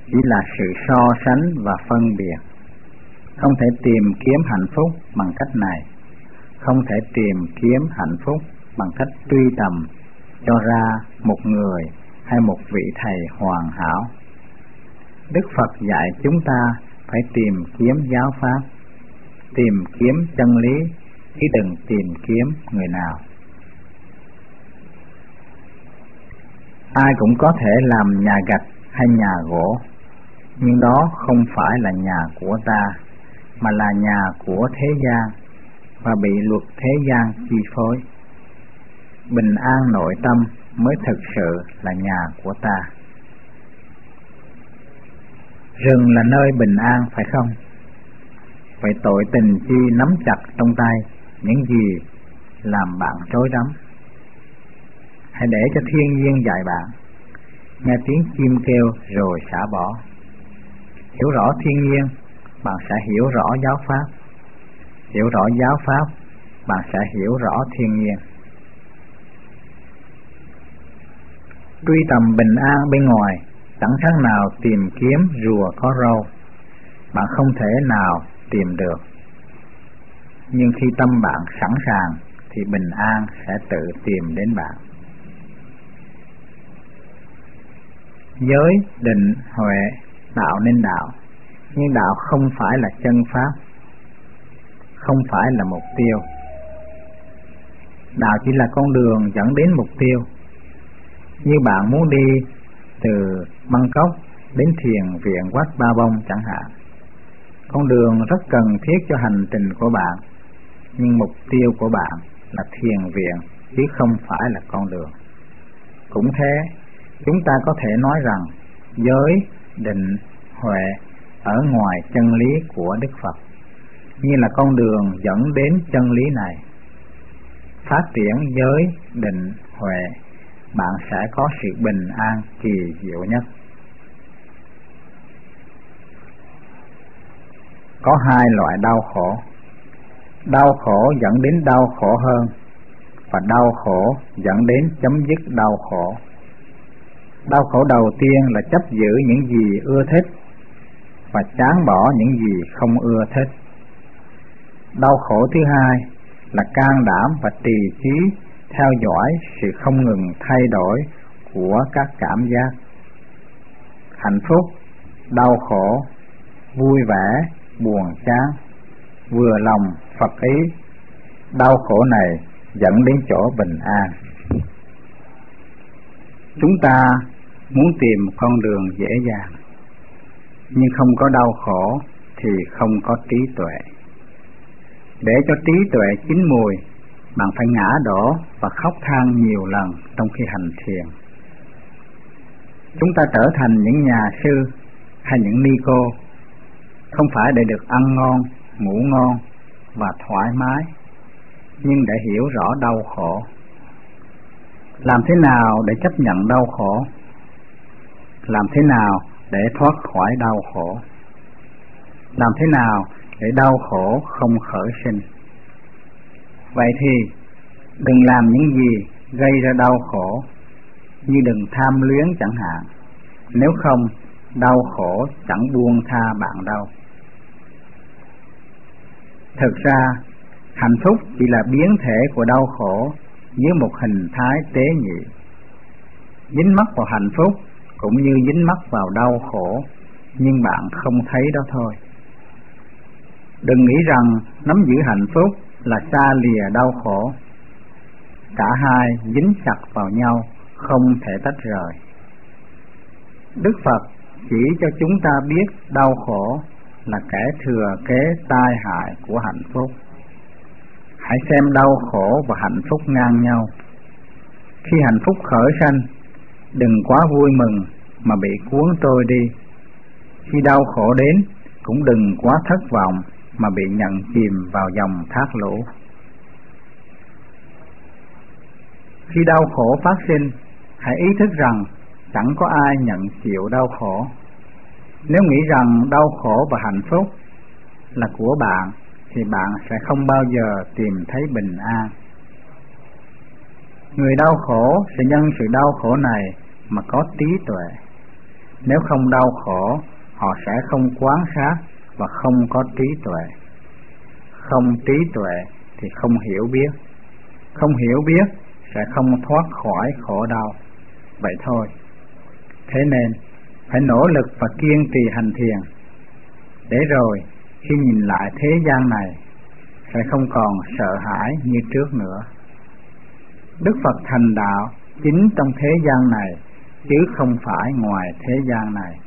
chỉ là sự so sánh và phân biệt. Không thể tìm kiếm hạnh phúc bằng cách này, không thể tìm kiếm hạnh phúc bằng cách truy tầm cho ra một người hay một vị thầy hoàn hảo. Đức Phật dạy chúng ta phải tìm kiếm giáo pháp, tìm kiếm chân lý, chứ đừng tìm kiếm người nào. Ai cũng có thể làm nhà gạch hay nhà gỗ, nhưng đó không phải là nhà của ta, mà là nhà của thế gian và bị luật thế gian chi phối. Bình an nội tâm mới thực sự là nhà của ta. Rừng là nơi bình an phải không? Vậy tội tình chi nắm chặt trong tay những gì làm bạn rối rắm? Hãy để cho thiên nhiên dạy bạn, nghe tiếng chim kêu rồi xả bỏ. Hiểu rõ thiên nhiên, bạn sẽ hiểu rõ giáo pháp. Hiểu rõ giáo pháp, bạn sẽ hiểu rõ thiên nhiên. Truy tầm bình an bên ngoài chẳng khác nào tìm kiếm rùa có râu, bạn không thể nào tìm được. Nhưng khi tâm bạn sẵn sàng thì bình an sẽ tự tìm đến bạn. Giới, định, huệ, đạo nên đạo, nhưng đạo không phải là chân pháp, không phải là mục tiêu. Đạo chỉ là con đường dẫn đến mục tiêu. Như bạn muốn đi từ Bangkok đến thiền viện Wat Ba Bông chẳng hạn, con đường rất cần thiết cho hành trình của bạn, nhưng mục tiêu của bạn là thiền viện chứ không phải là con đường. Cũng thế, chúng ta có thể nói rằng giới, định, huệ ở ngoài chân lý của Đức Phật, như là con đường dẫn đến chân lý này. Phát triển giới, định, huệ, bạn sẽ có sự bình an kỳ diệu nhất. Có hai loại đau khổ. Đau khổ dẫn đến đau khổ hơn, và đau khổ dẫn đến chấm dứt đau khổ. Đau khổ đầu tiên là chấp giữ những gì ưa thích và chán bỏ những gì không ưa thích. Đau khổ thứ hai là can đảm và trì trí theo dõi sự không ngừng thay đổi của các cảm giác. Hạnh phúc, đau khổ, vui vẻ, buồn chán, vừa lòng, Phật ý, đau khổ này dẫn đến chỗ bình an. Chúng ta muốn tìm con đường dễ dàng, nhưng không có đau khổ thì không có trí tuệ. Để cho trí tuệ chín mùi, bạn phải ngã đổ và khóc than nhiều lần trong khi hành thiền. Chúng ta trở thành những nhà sư hay những ni cô, không phải để được ăn ngon, ngủ ngon và thoải mái, nhưng để hiểu rõ đau khổ. Làm thế nào để chấp nhận đau khổ? Làm thế nào để thoát khỏi đau khổ? Làm thế nào để đau khổ không khởi sinh? Vậy thì đừng làm những gì gây ra đau khổ, như đừng tham luyến chẳng hạn. Nếu không, đau khổ chẳng buông tha bạn đâu. Thực ra, hạnh phúc chỉ là biến thể của đau khổ dưới một hình thái tế nhị. Dính mắc vào hạnh phúc cũng như dính mắc vào đau khổ, nhưng bạn không thấy đó thôi. Đừng nghĩ rằng nắm giữ hạnh phúc là xa lìa đau khổ. Cả hai dính chặt vào nhau, không thể tách rời. Đức Phật chỉ cho chúng ta biết đau khổ là kẻ thừa kế tai hại của hạnh phúc. Hãy xem đau khổ và hạnh phúc ngang nhau. Khi hạnh phúc khởi sanh, đừng quá vui mừng mà bị cuốn trôi đi. Khi đau khổ đến, cũng đừng quá thất vọng mà bị nhận chìm vào dòng thác lũ. Khi đau khổ phát sinh, hãy ý thức rằng chẳng có ai nhận chịu đau khổ. Nếu nghĩ rằng đau khổ và hạnh phúc là của bạn, thì bạn sẽ không bao giờ tìm thấy bình an. Người đau khổ sẽ nhân sự đau khổ này mà có trí tuệ. Nếu không đau khổ, họ sẽ không quán sát và không có trí tuệ. Không trí tuệ thì không hiểu biết. Không hiểu biết sẽ không thoát khỏi khổ đau. Vậy thôi. Thế nên phải nỗ lực và kiên trì hành thiền, để rồi khi nhìn lại thế gian này sẽ không còn sợ hãi như trước nữa. Đức Phật thành đạo chính trong thế gian này, chứ không phải ngoài thế gian này.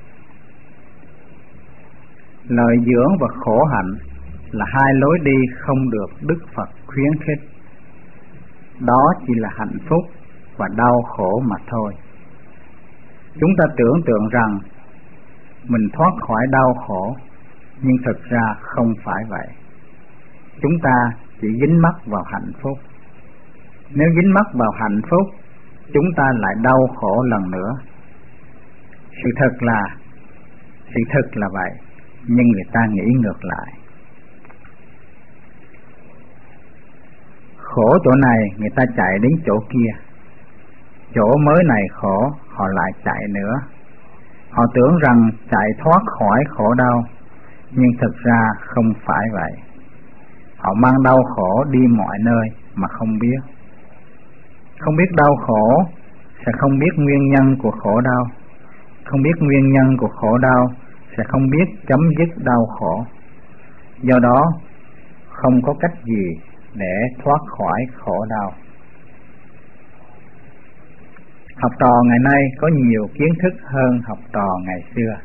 Lợi dưỡng và khổ hạnh là hai lối đi không được Đức Phật khuyến khích. Đó chỉ là hạnh phúc và đau khổ mà thôi. Chúng ta tưởng tượng rằng mình thoát khỏi đau khổ, nhưng thực ra không phải vậy. Chúng ta chỉ dính mắc vào hạnh phúc. Nếu dính mắc vào hạnh phúc, chúng ta lại đau khổ lần nữa. Sự thật là vậy, nhưng người ta nghĩ ngược lại. Khổ chỗ này người ta chạy đến chỗ kia, chỗ mới này khổ họ lại chạy nữa. Họ tưởng rằng chạy thoát khỏi khổ đau, nhưng thực ra không phải vậy. Họ mang đau khổ đi mọi nơi mà không biết. Không biết đau khổ sẽ không biết nguyên nhân của khổ đau. Không biết nguyên nhân của khổ đau sẽ không biết chấm dứt đau khổ. Do đó không có cách gì để thoát khỏi khổ đau. Học trò ngày nay có nhiều kiến thức hơn học trò ngày xưa.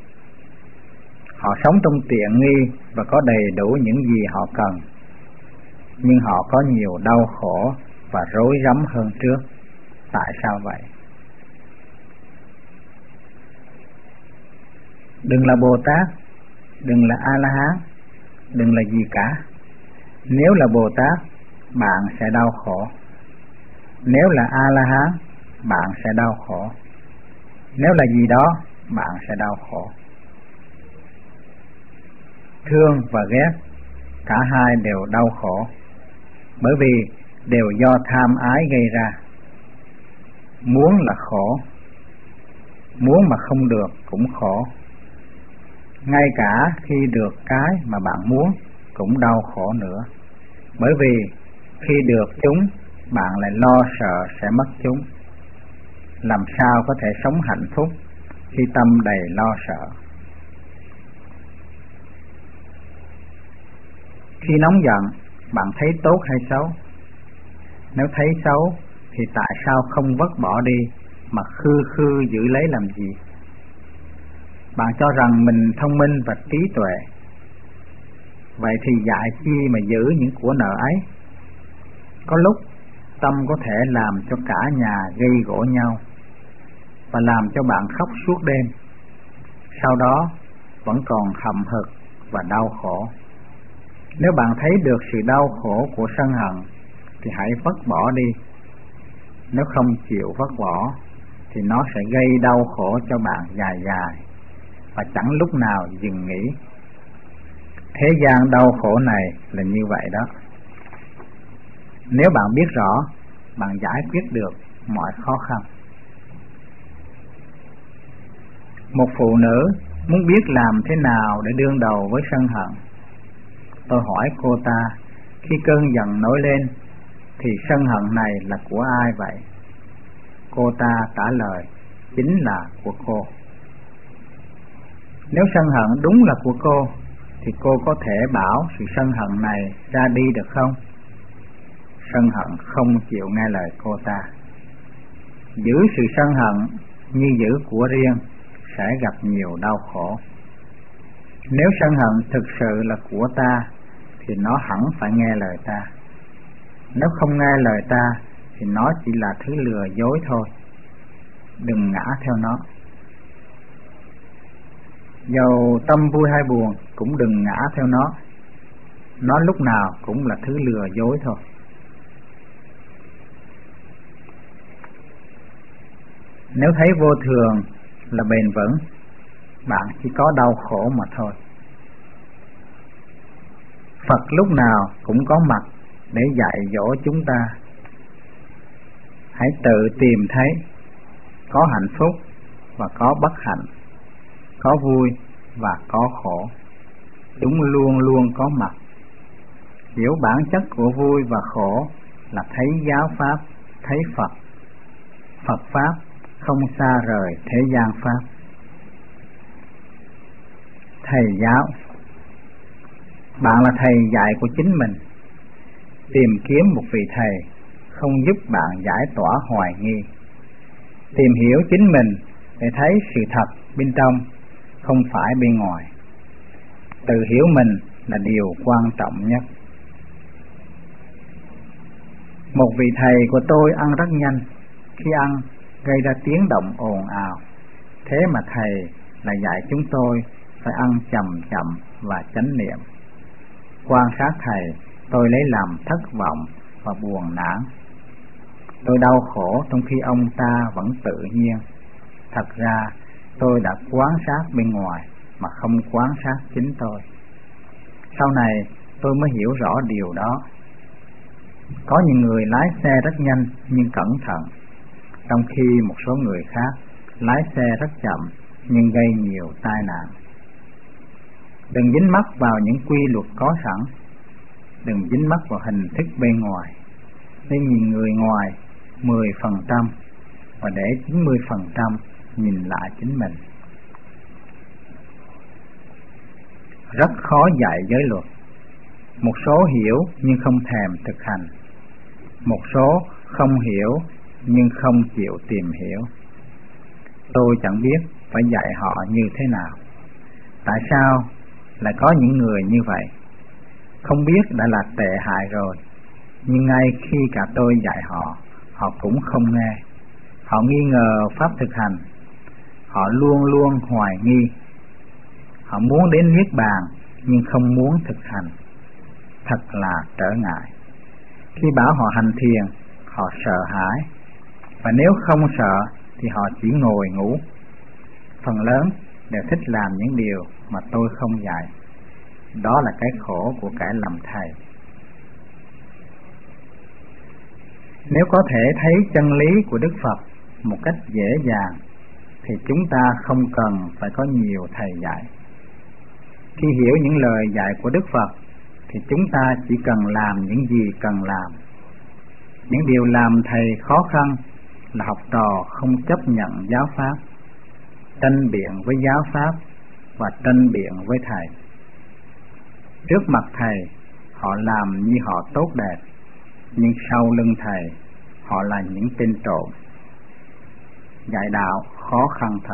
Họ sống trong tiện nghi và có đầy đủ những gì họ cần, nhưng họ có nhiều đau khổ và rối rắm hơn trước. Tại sao vậy? Đừng là Bồ Tát, đừng là A-la-hán, đừng là gì cả. Nếu là Bồ Tát, bạn sẽ đau khổ. Nếu là A-la-hán, bạn sẽ đau khổ. Nếu là gì đó, bạn sẽ đau khổ. Thương và ghét, cả hai đều đau khổ, bởi vì đều do tham ái gây ra. Muốn là khổ, muốn mà không được cũng khổ. Ngay cả khi được cái mà bạn muốn cũng đau khổ nữa, bởi vì khi được chúng, bạn lại lo sợ sẽ mất chúng. Làm sao có thể sống hạnh phúc khi tâm đầy lo sợ? Khi nóng giận, bạn thấy tốt hay xấu? Nếu thấy xấu thì tại sao không vứt bỏ đi mà khư giữ lấy làm gì? Bạn cho rằng mình thông minh và trí tuệ, vậy thì dại chi mà giữ những của nợ ấy? Có lúc tâm có thể làm cho cả nhà gây gổ nhau và làm cho bạn khóc suốt đêm, sau đó vẫn còn hậm hực và đau khổ. Nếu bạn thấy được sự đau khổ của sân hận thì hãy vứt bỏ đi. Nếu không chịu vứt bỏ thì nó sẽ gây đau khổ cho bạn dài dài và chẳng lúc nào dừng nghỉ. Thế gian đau khổ này là như vậy đó. Nếu bạn biết rõ, bạn giải quyết được mọi khó khăn. Một phụ nữ muốn biết làm thế nào để đương đầu với sân hận. Tôi hỏi cô ta, khi cơn giận nổi lên thì sân hận này là của ai vậy? Cô ta trả lời, chính là của cô. Nếu sân hận đúng là của cô thì cô có thể bảo sự sân hận này ra đi được không? Sân hận không chịu nghe lời cô ta. Giữ sự sân hận như giữ của riêng sẽ gặp nhiều đau khổ. Nếu sân hận thực sự là của ta thì nó hẳn phải nghe lời ta. Nếu không nghe lời ta thì nó chỉ là thứ lừa dối thôi. Đừng ngã theo nó. Dầu tâm vui hay buồn cũng đừng ngã theo nó. Nó lúc nào cũng là thứ lừa dối thôi. Nếu thấy vô thường là bền vững, bạn chỉ có đau khổ mà thôi. Phật lúc nào cũng có mặt để dạy dỗ chúng ta. Hãy tự tìm thấy có hạnh phúc và có bất hạnh, có vui và có khổ. Chúng luôn luôn có mặt. Hiểu bản chất của vui và khổ là thấy giáo pháp, thấy Phật. Phật pháp không xa rời thế gian pháp. Thầy giáo. Bạn là thầy dạy của chính mình. Tìm kiếm một vị thầy không giúp bạn giải tỏa hoài nghi. Tìm hiểu chính mình để thấy sự thật bên trong, không phải bên ngoài. Tự hiểu mình là điều quan trọng nhất. Một vị thầy của tôi ăn rất nhanh, khi ăn gây ra tiếng động ồn ào. Thế mà thầy là dạy chúng tôi phải ăn chậm chậm và chánh niệm. Quan sát thầy, tôi lấy làm thất vọng và buồn nản. Tôi đau khổ trong khi ông ta vẫn tự nhiên. Thật ra tôi đã quan sát bên ngoài mà không quan sát chính tôi. Sau này tôi mới hiểu rõ điều đó. Có những người lái xe rất nhanh nhưng cẩn thận, trong khi một số người khác lái xe rất chậm nhưng gây nhiều tai nạn. Đừng dính mắc vào những quy luật có sẵn. Đừng dính mắc vào hình thức bên ngoài. Nên nhìn người ngoài 10% và để 90% nhìn lại chính mình. Rất khó dạy giới luật. Một số hiểu nhưng không thèm thực hành. Một số không hiểu nhưng không chịu tìm hiểu. Tôi chẳng biết phải dạy họ như thế nào. Tại sao lại có những người như vậy? Không biết đã là tệ hại rồi, nhưng ngay khi cả tôi dạy họ, họ cũng không nghe. Họ nghi ngờ pháp thực hành. Họ luôn luôn hoài nghi. Họ muốn đến niết bàn nhưng không muốn thực hành. Thật là trở ngại. Khi bảo họ hành thiền, họ sợ hãi. Và nếu không sợ thì họ chỉ ngồi ngủ. Phần lớn đều thích làm những điều mà tôi không dạy. Đó là cái khổ của kẻ làm thầy. Nếu có thể thấy chân lý của Đức Phật một cách dễ dàng thì chúng ta không cần phải có nhiều thầy dạy. Khi hiểu những lời dạy của Đức Phật thì chúng ta chỉ cần làm những gì cần làm. Những điều làm thầy khó khăn là học trò không chấp nhận giáo pháp, tranh biện với giáo pháp và tranh biện với thầy. Trước mặt thầy, họ làm như họ tốt đẹp, nhưng sau lưng thầy, họ là những tên trộm. Dạy đạo khó khăn thật.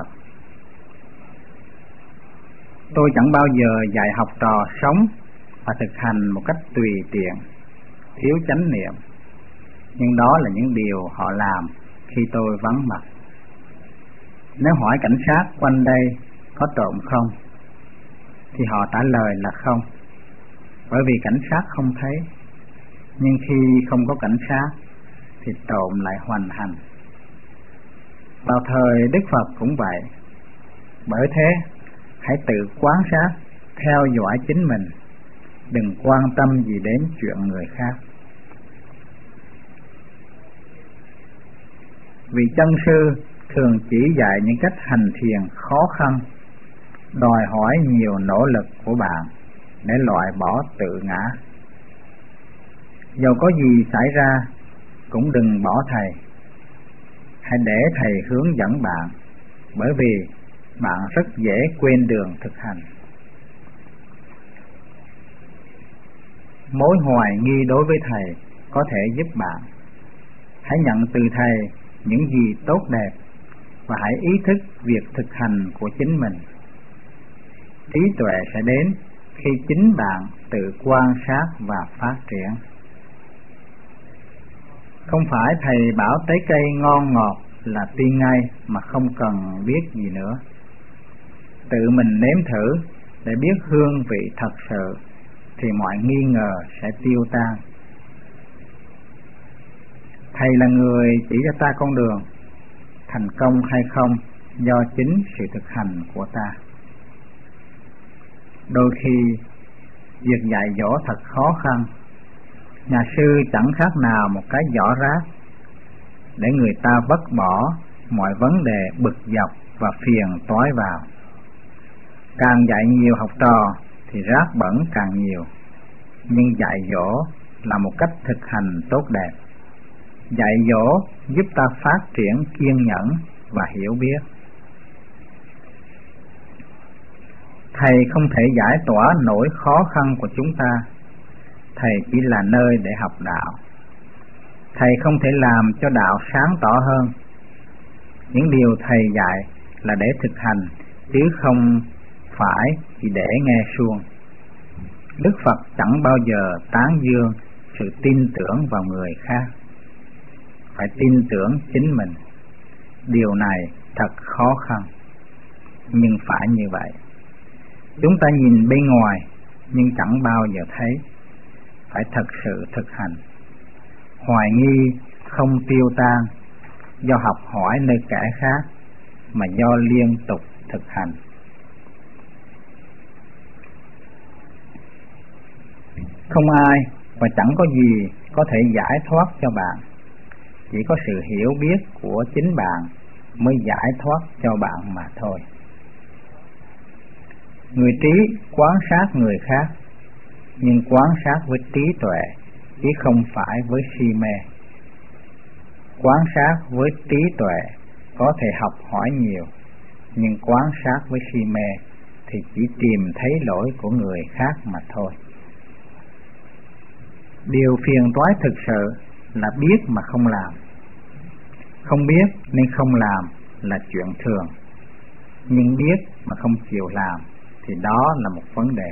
Tôi chẳng bao giờ dạy học trò sống và thực hành một cách tùy tiện, thiếu chánh niệm. Nhưng đó là những điều họ làm khi tôi vắng mặt. Nếu hỏi cảnh sát quanh đây có trộm không, thì họ trả lời là không, bởi vì cảnh sát không thấy. Nhưng khi không có cảnh sát thì trộm lại hoành hành. Vào thời Đức Phật cũng vậy. Bởi thế, hãy tự quan sát, theo dõi chính mình, đừng quan tâm gì đến chuyện người khác. Vị chân sư thường chỉ dạy những cách hành thiền khó khăn, đòi hỏi nhiều nỗ lực của bạn để loại bỏ tự ngã. Dầu có gì xảy ra cũng đừng bỏ thầy. Hãy để thầy hướng dẫn bạn, bởi vì bạn rất dễ quên đường thực hành. Mối hoài nghi đối với thầy có thể giúp bạn. Hãy nhận từ thầy những gì tốt đẹp và hãy ý thức việc thực hành của chính mình. Trí tuệ sẽ đến khi chính bạn tự quan sát và phát triển. Không phải thầy bảo trái cây ngon ngọt là tin ngay mà không cần biết gì nữa. Tự mình nếm thử để biết hương vị thật sự thì mọi nghi ngờ sẽ tiêu tan. Thầy là người chỉ cho ta con đường, thành công hay không do chính sự thực hành của ta. Đôi khi việc dạy dỗ thật khó khăn. Nhà sư chẳng khác nào một cái giỏ rác để người ta vứt bỏ mọi vấn đề bực dọc và phiền toái vào. Càng dạy nhiều học trò thì rác bẩn càng nhiều, nhưng dạy dỗ là một cách thực hành tốt đẹp. Dạy dỗ giúp ta phát triển kiên nhẫn và hiểu biết. Thầy không thể giải tỏa nỗi khó khăn của chúng ta. Thầy chỉ là nơi để học đạo. Thầy không thể làm cho đạo sáng tỏ hơn. Những điều thầy dạy là để thực hành, chứ không phải chỉ để nghe suông. Đức Phật chẳng bao giờ tán dương sự tin tưởng vào người khác. Phải tin tưởng chính mình. Điều này thật khó khăn, nhưng phải như vậy. Chúng ta nhìn bên ngoài nhưng chẳng bao giờ thấy. Phải thật sự thực hành. Hoài nghi không tiêu tan do học hỏi nơi kẻ khác, mà do liên tục thực hành. Không ai và chẳng có gì có thể giải thoát cho bạn. Chỉ có sự hiểu biết của chính bạn mới giải thoát cho bạn mà thôi. Người trí quan sát người khác, nhưng quan sát với trí tuệ, chứ không phải với si mê. Quan sát với trí tuệ có thể học hỏi nhiều, nhưng quan sát với si mê thì chỉ tìm thấy lỗi của người khác mà thôi. Điều phiền toái thực sự là biết mà không làm. Không biết nên không làm là chuyện thường, nhưng biết mà không chịu làm thì đó là một vấn đề.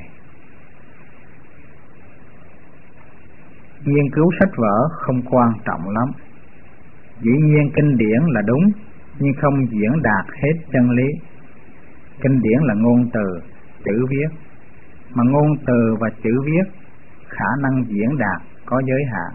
Nghiên cứu sách vở không quan trọng lắm. Dĩ nhiên kinh điển là đúng, nhưng không diễn đạt hết chân lý. Kinh điển là ngôn từ, chữ viết, mà ngôn từ và chữ viết khả năng diễn đạt có giới hạn.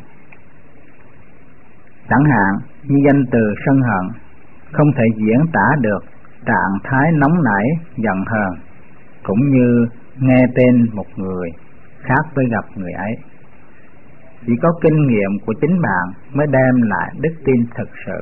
Chẳng hạn như danh từ sân hận không thể diễn tả được trạng thái nóng nảy, giận hờn, cũng như nghe tên một người khác với gặp người ấy. Chỉ có kinh nghiệm của chính bạn mới đem lại đức tin thực sự.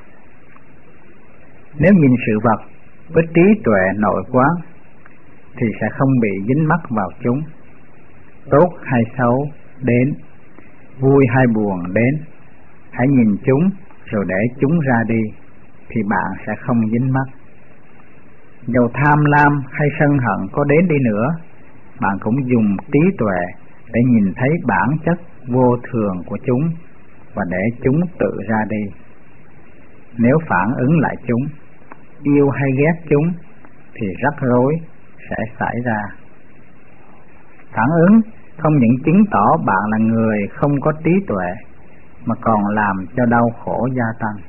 Nếu nhìn sự vật với trí tuệ nội quán thì sẽ không bị dính mắc vào chúng. Tốt hay xấu đến, vui hay buồn đến, hãy nhìn chúng rồi để chúng ra đi, thì bạn sẽ không dính mắc. Dầu tham lam hay sân hận có đến đi nữa, bạn cũng dùng trí tuệ để nhìn thấy bản chất vô thường của chúng và để chúng tự ra đi. Nếu phản ứng lại chúng, yêu hay ghét chúng, thì rắc rối sẽ xảy ra. Phản ứng không những chứng tỏ bạn là người không có trí tuệ, mà còn làm cho đau khổ gia tăng.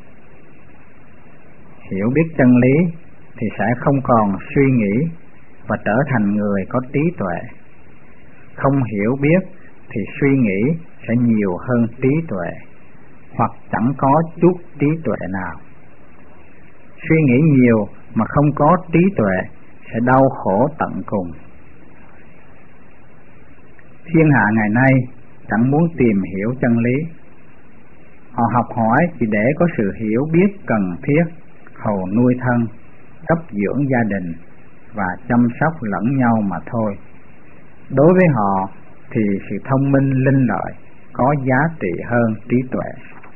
Hiểu biết chân lý thì sẽ không còn suy nghĩ và trở thành người có trí tuệ. Không hiểu biết thì suy nghĩ sẽ nhiều hơn trí tuệ, hoặc chẳng có chút trí tuệ nào. Suy nghĩ nhiều mà không có trí tuệ sẽ đau khổ tận cùng. Thiên hạ ngày nay chẳng muốn tìm hiểu chân lý. Họ học hỏi chỉ để có sự hiểu biết cần thiết, hầu nuôi thân, cấp dưỡng gia đình và chăm sóc lẫn nhau mà thôi. Đối với họ thì sự thông minh linh lợi có giá trị hơn trí tuệ.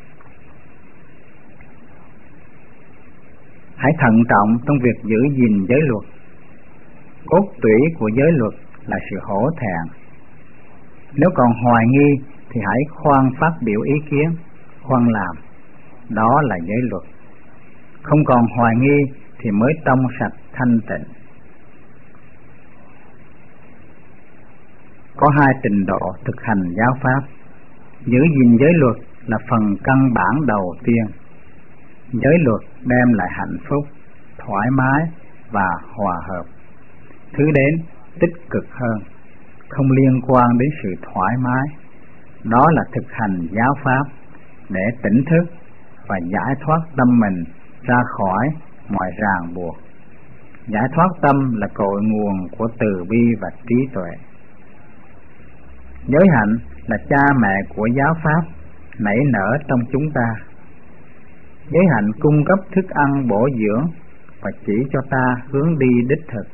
Hãy thận trọng trong việc giữ gìn giới luật. Cốt tủy của giới luật là sự hổ thẹn. Nếu còn hoài nghi thì hãy khoan phát biểu ý kiến, khoan làm. Đó là giới luật. Không còn hoài nghi thì mới trong sạch thanh tịnh. Có hai trình độ thực hành giáo pháp. Giữ gìn giới luật là phần căn bản đầu tiên. Giới luật đem lại hạnh phúc, thoải mái và hòa hợp. Thứ đến tích cực hơn, không liên quan đến sự thoải mái. Đó là thực hành giáo pháp để tỉnh thức và giải thoát tâm mình ra khỏi mọi ràng buộc. Giải thoát tâm là cội nguồn của từ bi và trí tuệ. Giới hạnh là cha mẹ của giáo pháp nảy nở trong chúng ta. Giới hạnh cung cấp thức ăn bổ dưỡng và chỉ cho ta hướng đi đích thực.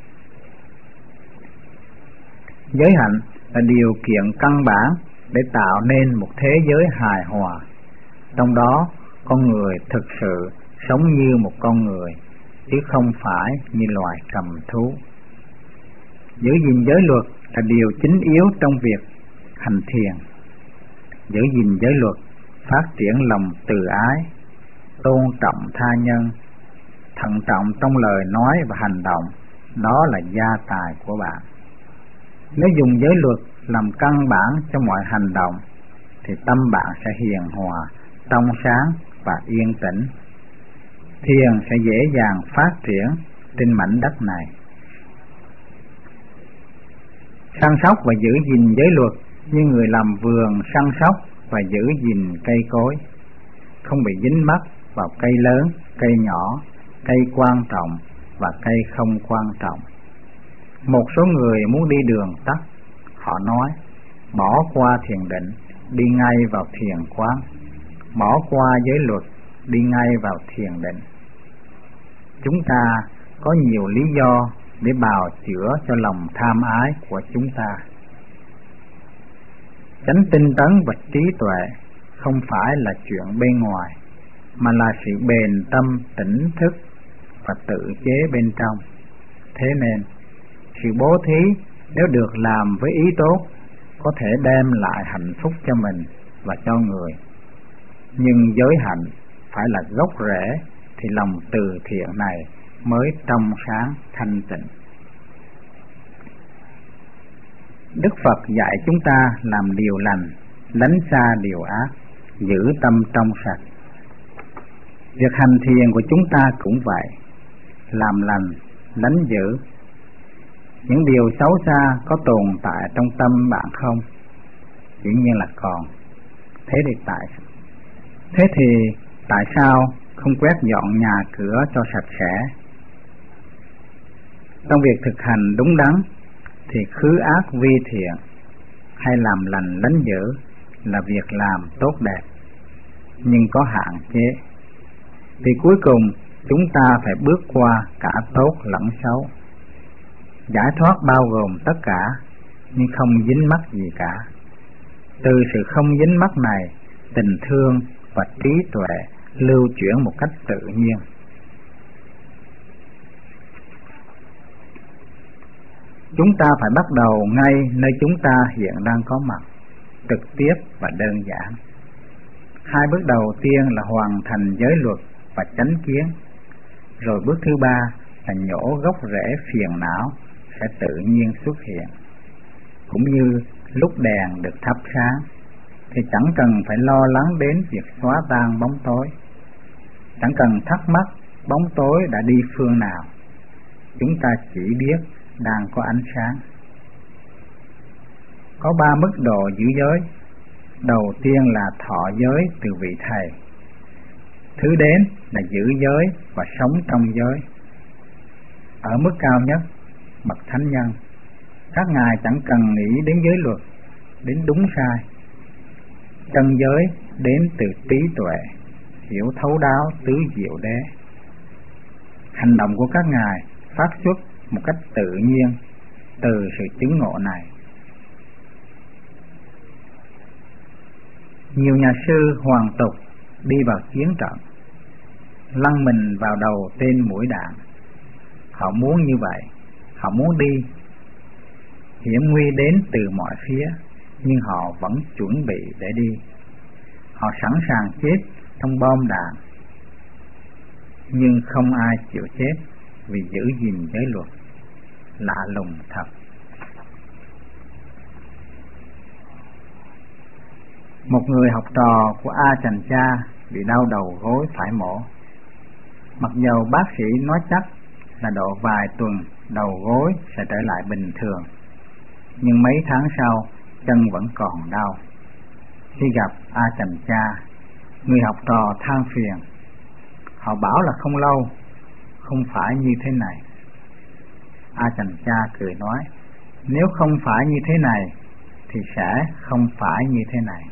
Giới hạnh là điều kiện căn bản để tạo nên một thế giới hài hòa, trong đó con người thực sự sống như một con người, chứ không phải như loài cầm thú. Giữ gìn giới luật là điều chính yếu trong việc hành thiền. Giữ gìn giới luật phát triển lòng từ ái, tôn trọng tha nhân, thận trọng trong lời nói và hành động, đó là gia tài của bạn. Nếu dùng giới luật làm căn bản cho mọi hành động thì tâm bạn sẽ hiền hòa, trong sáng và yên tĩnh. Thiền sẽ dễ dàng phát triển trên mảnh đất này. Săn sóc và giữ gìn giới luật như người làm vườn săn sóc và giữ gìn cây cối, không bị dính mắc vào cây lớn, cây nhỏ, cây quan trọng và cây không quan trọng. Một số người muốn đi đường tắt, họ nói bỏ qua thiền định, đi ngay vào thiền quán, bỏ qua giới luật, đi ngay vào thiền định. Chúng ta có nhiều lý do để bào chữa cho lòng tham ái của chúng ta. Chánh tinh tấn và trí tuệ không phải là chuyện bên ngoài, mà là sự bền tâm tỉnh thức và tự chế bên trong. Thế nên, sự bố thí nếu được làm với ý tốt có thể đem lại hạnh phúc cho mình và cho người. Nhưng giới hạnh phải là gốc rễ thì lòng từ thiện này mới trong sáng thanh tịnh. Đức Phật dạy chúng ta làm điều lành, lánh xa điều ác, giữ tâm trong sạch. Việc hành thiền của chúng ta cũng vậy, làm lành, lánh dữ. Những điều xấu xa có tồn tại trong tâm bạn không? Dĩ nhiên là còn. Thế thì tại sao không quét dọn nhà cửa cho sạch sẽ? Trong việc thực hành đúng đắn thì khứ ác vi thiện hay làm lành lánh dữ là việc làm tốt đẹp, nhưng có hạn chế. Vì cuối cùng chúng ta phải bước qua cả tốt lẫn xấu. Giải thoát bao gồm tất cả, nhưng không dính mắc gì cả. Từ sự không dính mắc này, tình thương và trí tuệ lưu chuyển một cách tự nhiên. Chúng ta phải bắt đầu ngay nơi chúng ta hiện đang có mặt, trực tiếp và đơn giản. Hai bước đầu tiên là hoàn thành giới luật và chánh kiến, rồi bước thứ ba là nhổ gốc rễ phiền não sẽ tự nhiên xuất hiện. Cũng như lúc đèn được thắp sáng thì chẳng cần phải lo lắng đến việc xóa tan bóng tối, chẳng cần thắc mắc bóng tối đã đi phương nào, chúng ta chỉ biết đang có ánh sáng. Có 3 mức độ giữ giới. Đầu tiên là thọ giới từ vị thầy, thứ đến là giữ giới và sống trong giới. Ở mức cao nhất, bậc thánh nhân, các ngài chẳng cần nghĩ đến giới luật, đến đúng sai. Chân giới đến từ trí tuệ, hiểu thấu đáo tứ diệu đế. Hành động của các ngài phát xuất một cách tự nhiên từ sự chứng ngộ này. Nhiều nhà sư hoàn tục đi vào chiến trận, lăn mình vào đầu tên mũi đạn. Họ muốn như vậy, họ muốn đi. Hiểm nguy đến từ mọi phía, nhưng họ vẫn chuẩn bị để đi. Họ sẵn sàng chết trong bom đạn, nhưng không ai chịu chết vì giữ gìn giới luật. Lạ lùng thật. Một người học trò của A Chành Cha bị đau đầu gối phải mổ. Mặc dầu bác sĩ nói chắc là độ vài tuần đầu gối sẽ trở lại bình thường, nhưng mấy tháng sau chân vẫn còn đau. Khi gặp A Chành Cha, người học trò than phiền. Họ bảo là không lâu, không phải như thế này. A Chành Cha cười nói, nếu không phải như thế này thì sẽ không phải như thế này.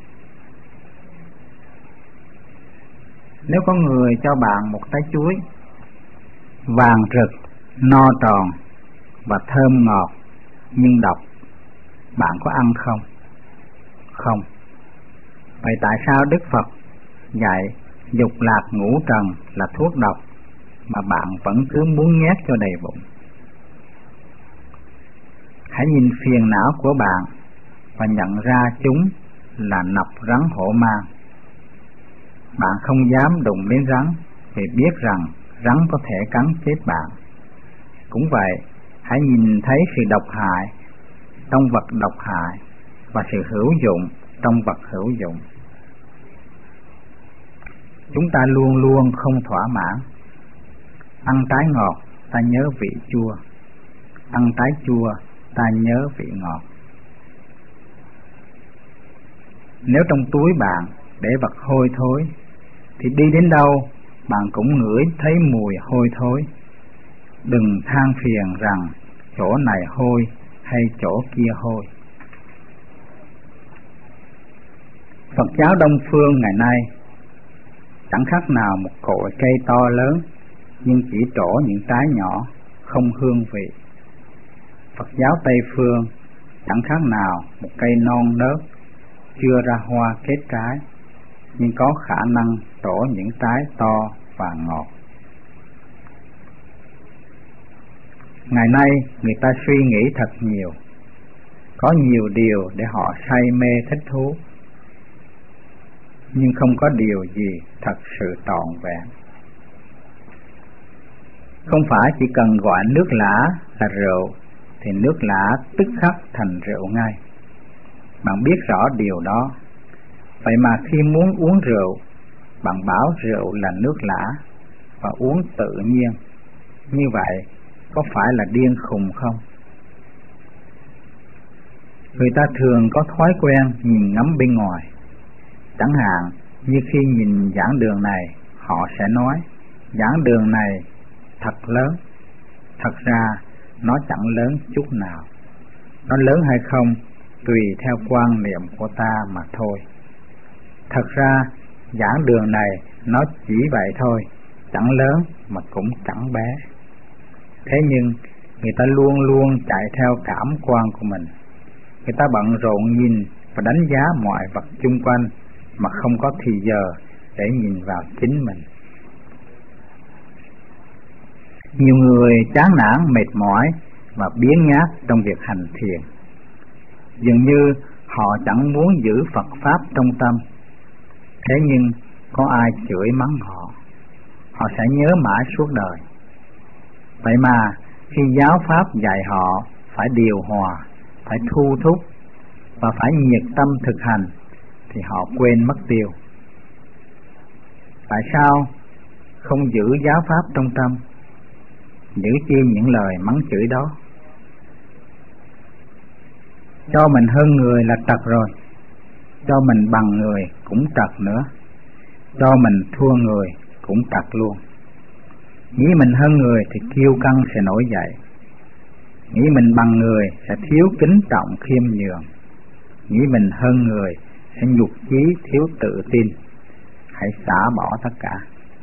Nếu có người cho bạn một trái chuối, vàng rực, no tròn và thơm ngọt nhưng độc, bạn có ăn không? Không. Vậy tại sao Đức Phật dạy dục lạc ngũ trần là thuốc độc mà bạn vẫn cứ muốn nhét cho đầy bụng? Hãy nhìn phiền não của bạn và nhận ra chúng là nọc rắn hổ mang. Bạn không dám đụng đến rắn vì biết rằng rắn có thể cắn chết bạn. Cũng vậy, hãy nhìn thấy sự độc hại trong vật độc hại và sự hữu dụng trong vật hữu dụng. Chúng ta luôn luôn không thỏa mãn. Ăn trái ngọt ta nhớ vị chua, ăn trái chua ta nhớ vị ngọt. Nếu trong túi bạn để vật hôi thối thì đi đến đâu bạn cũng ngửi thấy mùi hôi thối. Đừng than phiền rằng chỗ này hôi hay chỗ kia hôi. Phật giáo Đông Phương ngày nay chẳng khác nào một cội cây to lớn nhưng chỉ trổ những trái nhỏ không hương vị. Phật giáo Tây Phương chẳng khác nào một cây non nớt chưa ra hoa kết trái nhưng có khả năng trổ những trái to và ngọt. Ngày nay người ta suy nghĩ thật nhiều, có nhiều điều để họ say mê thích thú, nhưng không có điều gì thật sự trọn vẹn. Không phải chỉ cần gọi nước lã là rượu thì nước lã tức khắc thành rượu ngay. Bạn biết rõ điều đó. Vậy mà khi muốn uống rượu, bạn bảo rượu là nước lã và uống tự nhiên. Như vậy có phải là điên khùng không? Người ta thường có thói quen nhìn ngắm bên ngoài. Chẳng hạn như khi nhìn giảng đường này, họ sẽ nói giảng đường này thật lớn. Thật ra nó chẳng lớn chút nào. Nó lớn hay không tùy theo quan niệm của ta mà thôi. Thật ra giảng đường này nó chỉ vậy thôi, chẳng lớn mà cũng chẳng bé. Thế nhưng người ta luôn luôn chạy theo cảm quan của mình. Người ta bận rộn nhìn và đánh giá mọi vật chung quanh mà không có thì giờ để nhìn vào chính mình. Nhiều người chán nản, mệt mỏi và biếng nhác trong việc hành thiền. Dường như họ chẳng muốn giữ Phật Pháp trong tâm. Thế nhưng có ai chửi mắng họ, họ sẽ nhớ mãi suốt đời. Vậy mà khi giáo Pháp dạy họ phải điều hòa, phải thu thúc và phải nhiệt tâm thực hành thì họ quên mất tiêu. Tại sao không giữ giáo Pháp trong tâm? Giữ chi những lời mắng chửi đó? Cho mình hơn người là trật rồi, cho mình bằng người cũng trật nữa, cho mình thua người cũng trật luôn. Nghĩ mình hơn người thì kiêu căng sẽ nổi dậy, nghĩ mình bằng người sẽ thiếu kính trọng khiêm nhường, nghĩ mình hơn người sẽ nhục chí thiếu tự tin. Hãy xả bỏ tất cả.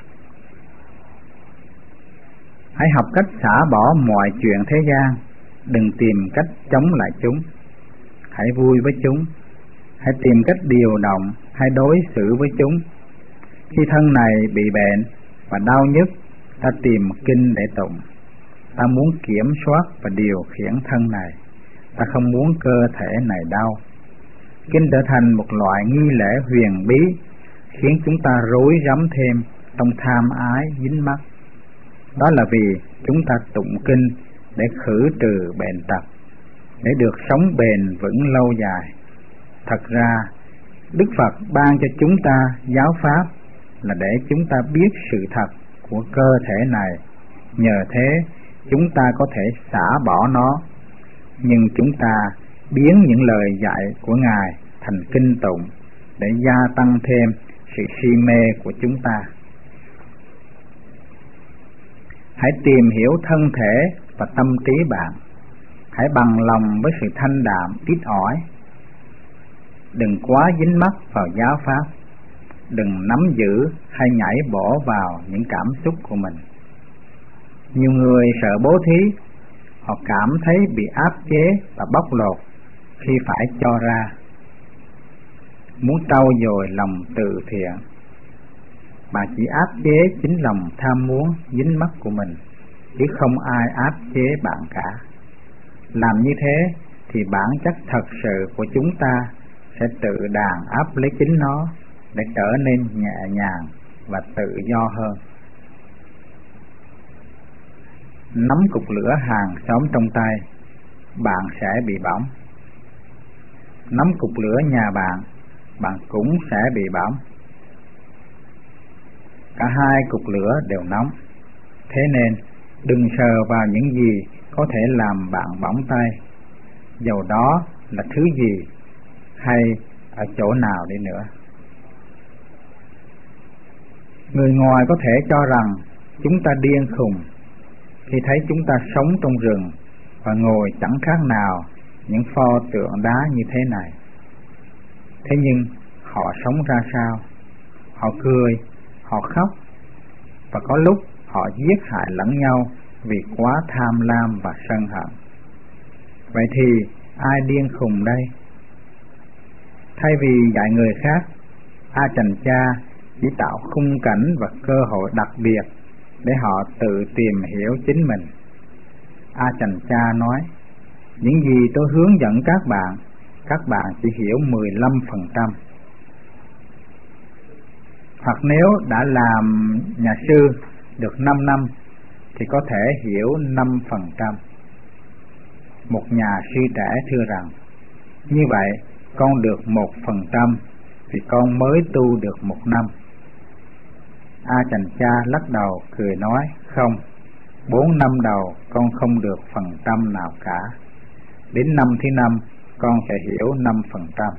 Hãy học cách xả bỏ mọi chuyện thế gian, đừng tìm cách chống lại chúng. Hãy vui với chúng, hãy tìm cách điều động, hãy đối xử với chúng. Khi thân này bị bệnh và đau nhức, ta tìm kinh để tụng. Ta muốn kiểm soát và điều khiển thân này, ta không muốn cơ thể này đau. Kinh trở thành một loại nghi lễ huyền bí, khiến chúng ta rối rắm thêm trong tham ái dính mắc. Đó là vì chúng ta tụng kinh để khử trừ bệnh tật, để được sống bền vững lâu dài. Thật ra Đức Phật ban cho chúng ta giáo Pháp là để chúng ta biết sự thật của cơ thể này. Nhờ thế chúng ta có thể xả bỏ nó. Nhưng chúng ta biến những lời dạy của Ngài thành kinh tụng để gia tăng thêm sự si mê của chúng ta. Hãy tìm hiểu thân thể và tâm trí bạn. Hãy bằng lòng với sự thanh đạm ít ỏi. Đừng quá dính mắc vào giáo Pháp. Đừng nắm giữ hay nhảy bổ vào những cảm xúc của mình. Nhiều người sợ bố thí, họ cảm thấy bị áp chế và bóc lột khi phải cho ra. Muốn trau dồi lòng từ thiện, bạn chỉ áp chế chính lòng tham muốn dính mắc của mình, chứ không ai áp chế bạn cả. Làm như thế thì bản chất thật sự của chúng ta sẽ tự đàn áp lấy chính nó để trở nên nhẹ nhàng và tự do hơn. Nắm cục lửa hàng xóm trong tay, bạn sẽ bị bỏng. Nắm cục lửa nhà bạn, bạn cũng sẽ bị bỏng. Cả hai cục lửa đều nóng, thế nên đừng sờ vào những gì có thể làm bạn bỏng tay, dầu đó là thứ gì hay ở chỗ nào đi nữa. Người ngoài có thể cho rằng chúng ta điên khùng khi thấy chúng ta sống trong rừng và ngồi chẳng khác nào những pho tượng đá như thế này. Thế nhưng họ sống ra sao? Họ cười, họ khóc, và có lúc họ giết hại lẫn nhau vì quá tham lam và sân hận. Vậy thì ai điên khùng đây? Thay vì dạy người khác, Ajahn Chah chỉ tạo khung cảnh và cơ hội đặc biệt để họ tự tìm hiểu chính mình. Ajahn Chah nói, những gì tôi hướng dẫn các bạn chỉ hiểu 15%. Hoặc nếu đã làm nhà sư được 5 năm thì có thể hiểu 5%. Một nhà sư trẻ thưa rằng, như vậy con được 1% thì con mới tu được 1 năm. Ajahn Chah lắc đầu cười nói, không, 4 năm đầu con không được phần trăm nào cả. Đến năm thứ 5 con sẽ hiểu 5%.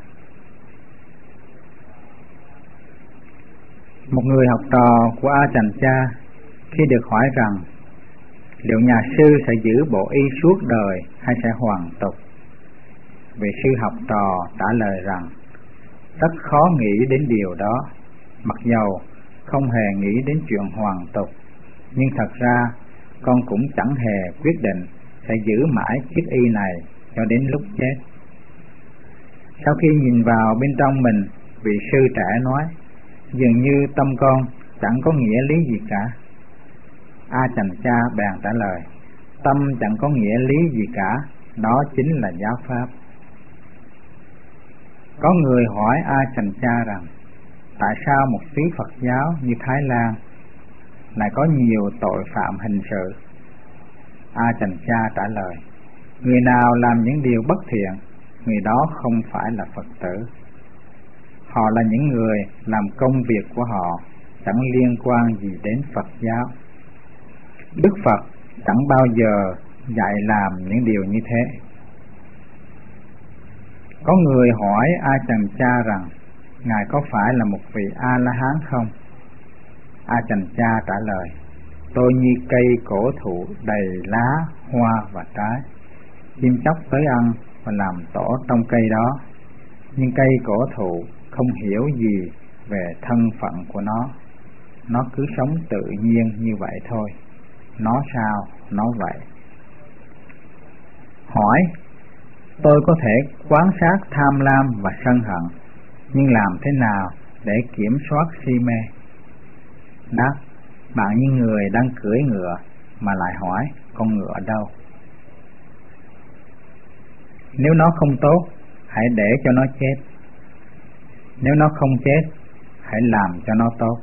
Một người học trò của Ajahn Chah khi được hỏi rằng liệu nhà sư sẽ giữ bộ y suốt đời hay sẽ hoàn tục, vị sư học trò trả lời rằng rất khó nghĩ đến điều đó, mặc dầu không hề nghĩ đến chuyện hoàn tục, nhưng thật ra con cũng chẳng hề quyết định sẽ giữ mãi chiếc y này cho đến lúc chết. Sau khi nhìn vào bên trong mình, vị sư trẻ nói, dường như tâm con chẳng có nghĩa lý gì cả. Ajahn Chah bèn trả lời, tâm chẳng có nghĩa lý gì cả, đó chính là giáo pháp. Có người hỏi Ajahn Chah rằng, tại sao một xứ Phật giáo như Thái Lan lại có nhiều tội phạm hình sự? Ajahn Chah trả lời, người nào làm những điều bất thiện, người đó không phải là Phật tử. Họ là những người làm công việc của họ chẳng liên quan gì đến Phật giáo. Đức Phật chẳng bao giờ dạy làm những điều như thế. Có người hỏi Ajahn Chah rằng, Ngài có phải là một vị A-la-hán không? Ajahn Chah trả lời, tôi như cây cổ thụ đầy lá, hoa và trái. Chim chóc tới ăn và làm tổ trong cây đó, nhưng cây cổ thụ không hiểu gì về thân phận của nó cứ sống tự nhiên như vậy thôi. Nó sao, nó vậy. Hỏi, tôi có thể quan sát tham lam và sân hận, nhưng làm thế nào để kiểm soát si mê? Đáp, bạn như người đang cưỡi ngựa mà lại hỏi con ngựa đâu. Nếu nó không tốt, hãy để cho nó chết. Nếu nó không chết, hãy làm cho nó tốt.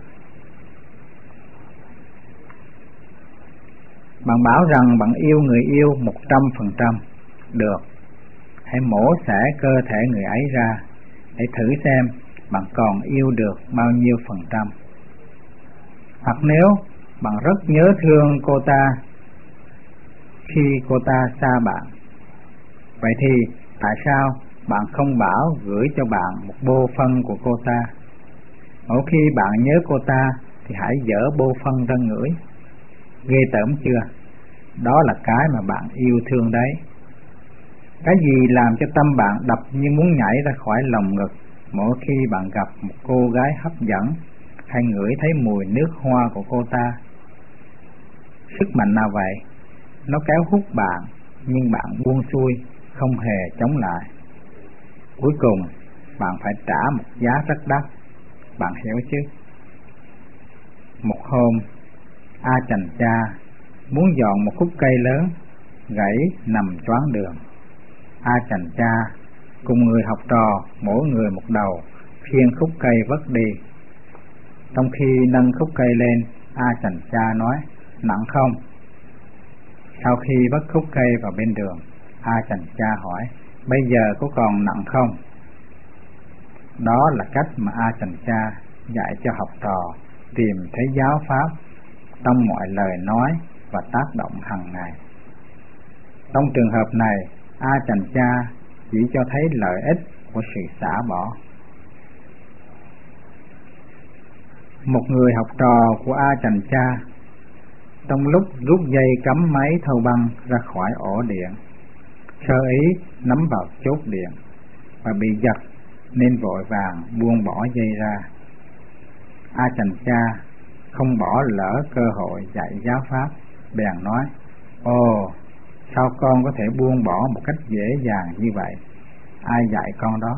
Bạn bảo rằng bạn yêu người yêu 100%. Được, hãy mổ xẻ cơ thể người ấy ra, để thử xem bạn còn yêu được bao nhiêu %. Hoặc nếu bạn rất nhớ thương cô ta khi cô ta xa bạn, vậy thì tại sao bạn không bảo gửi cho bạn một bô phân của cô ta? Mỗi khi bạn nhớ cô ta thì hãy dỡ bô phân ra ngửi. Ghê tởm chưa? Đó là cái mà bạn yêu thương đấy. Cái gì làm cho tâm bạn đập như muốn nhảy ra khỏi lồng ngực mỗi khi bạn gặp một cô gái hấp dẫn hay ngửi thấy mùi nước hoa của cô ta? sức mạnh nào vậy? Nó kéo hút bạn, nhưng bạn buông xuôi, không hề chống lại. Cuối cùng, bạn phải trả một giá rất đắt. Bạn hiểu chứ? Một hôm, A Chành Cha muốn dọn một khúc cây lớn, gãy nằm choáng đường. A Chành Cha cùng người học trò mỗi người một đầu khiêng khúc cây vất đi. Trong khi nâng khúc cây lên, A Chành Cha nói: nặng không? Sau khi vất khúc cây vào bên đường, A Chành Cha hỏi: bây giờ có còn nặng không? Đó là cách mà A Chành Cha dạy cho học trò tìm thấy giáo pháp trong mọi lời nói và tác động hàng ngày. Trong trường hợp này, A Chành Cha chỉ cho thấy lợi ích của sự xả bỏ. Một người học trò của A Chành Cha trong lúc rút dây cắm máy thâu băng ra khỏi ổ điện, sơ ý nắm vào chốt điện và bị giật nên vội vàng buông bỏ dây ra. A Chành Cha không bỏ lỡ cơ hội dạy giáo pháp, bèn nói: ồ, sao con có thể buông bỏ một cách dễ dàng như vậy? Ai dạy con đó?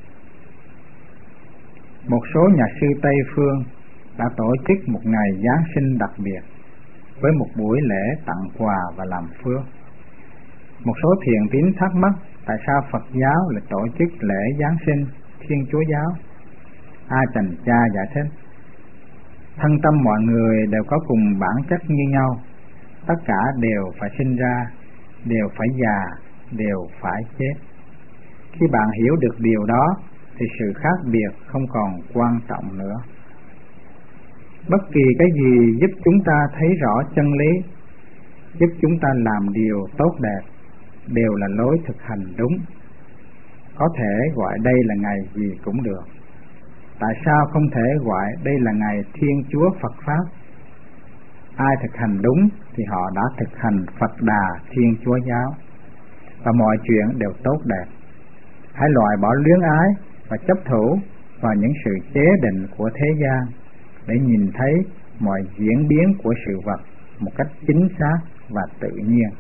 Một số nhà sư Tây Phương đã tổ chức một ngày Giáng sinh đặc biệt với một buổi lễ tặng quà và làm phước. Một số thiền tín thắc mắc tại sao Phật giáo lại tổ chức lễ Giáng sinh Thiên Chúa giáo. A Chành Cha giải thích: thân tâm mọi người đều có cùng bản chất như nhau, tất cả đều phải sinh ra, đều phải già, đều phải chết. Khi bạn hiểu được điều đó thì sự khác biệt không còn quan trọng nữa. Bất kỳ cái gì giúp chúng ta thấy rõ chân lý, giúp chúng ta làm điều tốt đẹp, đều là lối thực hành đúng. Có thể gọi đây là ngày gì cũng được. Tại sao không thể gọi đây là ngày Thiên Chúa Phật Pháp? Ai thực hành đúng thì họ đã thực hành Phật Đà Thiên Chúa giáo, và mọi chuyện đều tốt đẹp. Hãy loại bỏ luyến ái và chấp thủ vào những sự chế định của thế gian để nhìn thấy mọi diễn biến của sự vật một cách chính xác và tự nhiên.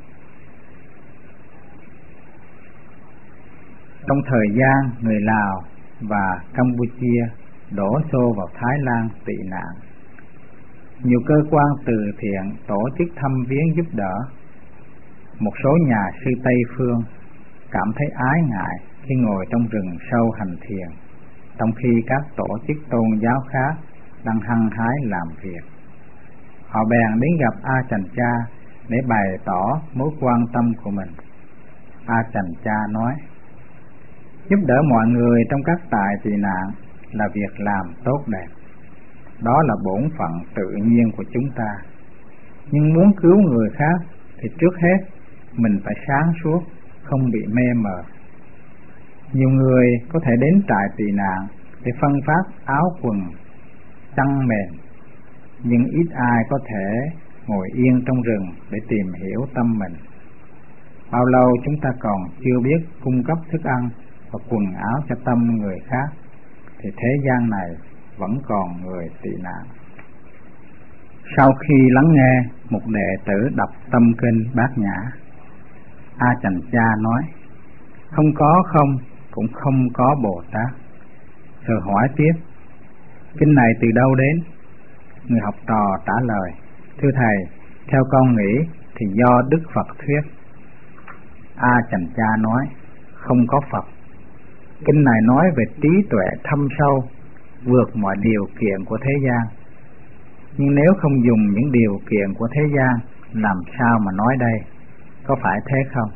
Trong thời gian người Lào và Campuchia đổ xô vào Thái Lan tị nạn, nhiều cơ quan từ thiện tổ chức thăm viếng giúp đỡ. Một số nhà sư Tây Phương cảm thấy ái ngại khi ngồi trong rừng sâu hành thiền, trong khi các tổ chức tôn giáo khác đang hăng hái làm việc. Họ bèn đến gặp A Chành Cha để bày tỏ mối quan tâm của mình. A Chành Cha nói: giúp đỡ mọi người trong các trại tị nạn là việc làm tốt đẹp. Đó là bổn phận tự nhiên của chúng ta. Nhưng muốn cứu người khác thì trước hết mình phải sáng suốt, không bị mê mờ. Nhiều người có thể đến trại tị nạn để phân phát áo quần, chăn mền, nhưng ít ai có thể ngồi yên trong rừng để tìm hiểu tâm mình. Bao lâu chúng ta còn chưa biết cung cấp thức ăn và quần áo cho tâm người khác, thì thế gian này vẫn còn người tị nạn. Sau khi lắng nghe một đệ tử đọc tâm kinh Bát Nhã, A Chành Cha nói: không có không, cũng không có Bồ Tát. Rồi hỏi tiếp: kinh này từ đâu đến? Người học trò trả lời: thưa thầy, theo con nghĩ thì do Đức Phật thuyết. A Chành Cha nói: không có Phật. Kinh này nói về trí tuệ thâm sâu, vượt mọi điều kiện của thế gian. Nhưng nếu không dùng những điều kiện của thế gian, làm sao mà nói đây? Có phải thế không?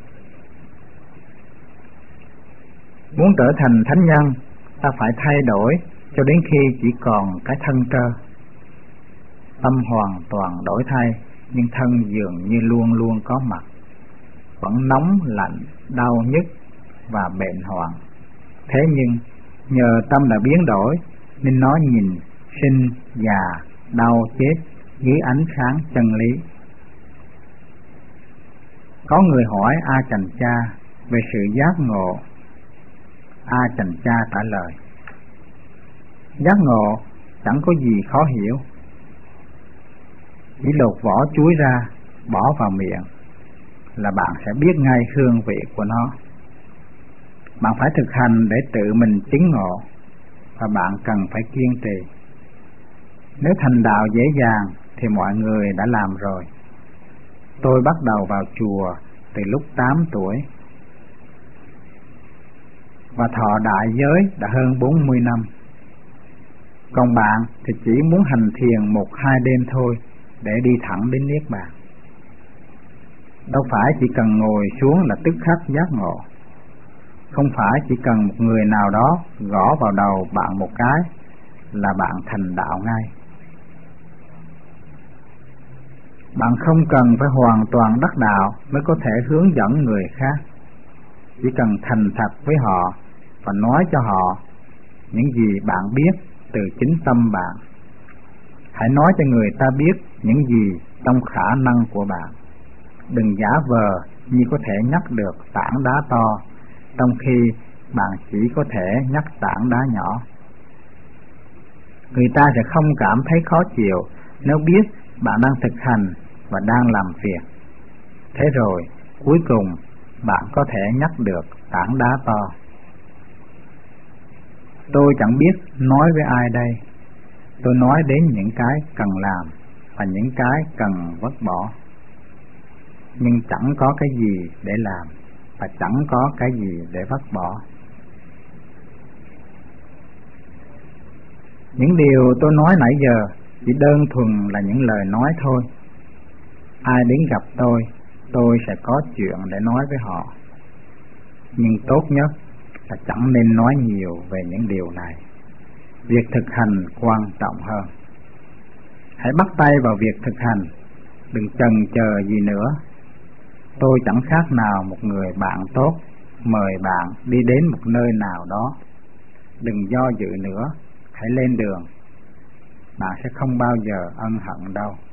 Muốn trở thành thánh nhân, ta phải thay đổi cho đến khi chỉ còn cái thân trơ. Tâm hoàn toàn đổi thay, nhưng thân dường như luôn luôn có mặt, vẫn nóng lạnh, đau nhức và bệnh hoạn. Thế nhưng nhờ tâm đã biến đổi nên nó nhìn sinh, già, đau, chết dưới ánh sáng chân lý. Có người hỏi A Chành Cha về sự giác ngộ. A Chành Cha trả lời: giác ngộ chẳng có gì khó hiểu. Chỉ lột vỏ chuối ra bỏ vào miệng là bạn sẽ biết ngay hương vị của nó. Bạn phải thực hành để tự mình chứng ngộ, và bạn cần phải kiên trì. Nếu thành đạo dễ dàng thì mọi người đã làm rồi. Tôi bắt đầu vào chùa từ lúc 8 tuổi và thọ đại giới đã hơn 40 năm. Còn bạn thì chỉ muốn hành thiền 1-2 đêm thôi để đi thẳng đến Niết Bàn. Đâu phải chỉ cần ngồi xuống là tức khắc giác ngộ. Không phải chỉ cần một người nào đó gõ vào đầu bạn một cái là bạn thành đạo ngay. Bạn không cần phải hoàn toàn đắc đạo mới có thể hướng dẫn người khác. Chỉ cần thành thật với họ và nói cho họ những gì bạn biết từ chính tâm bạn. Hãy nói cho người ta biết những gì trong khả năng của bạn. Đừng giả vờ như có thể nhắc được tảng đá to, trong khi bạn chỉ có thể nhắc tảng đá nhỏ. Người ta sẽ không cảm thấy khó chịu nếu biết bạn đang thực hành và đang làm việc. Thế rồi, cuối cùng, bạn có thể nhắc được tảng đá to. Tôi chẳng biết nói với ai đây. Tôi nói đến những cái cần làm và những cái cần vứt bỏ. Nhưng chẳng có cái gì để làm và chẳng có cái gì để vứt bỏ. Những điều tôi nói nãy giờ chỉ đơn thuần là những lời nói thôi. Ai đến gặp tôi sẽ có chuyện để nói với họ. Nhưng tốt nhất là chẳng nên nói nhiều về những điều này. Việc thực hành quan trọng hơn. Hãy bắt tay vào việc thực hành, đừng chần chờ gì nữa. Tôi chẳng khác nào một người bạn tốt mời bạn đi đến một nơi nào đó. Đừng do dự nữa, hãy lên đường. Bạn sẽ không bao giờ ân hận đâu.